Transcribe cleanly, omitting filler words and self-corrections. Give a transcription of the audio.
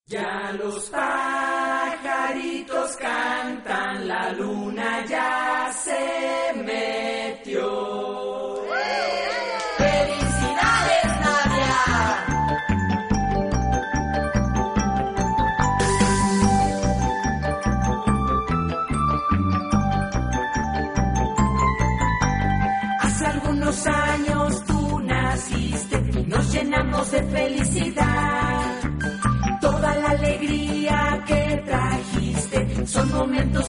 Ya los pajaritos cantan, la luna ya se metió. ¡Felicidades, Nadia! Hace algunos años tú naciste y nos llenamos de felicidad. Toda la alegría que trajiste son momentos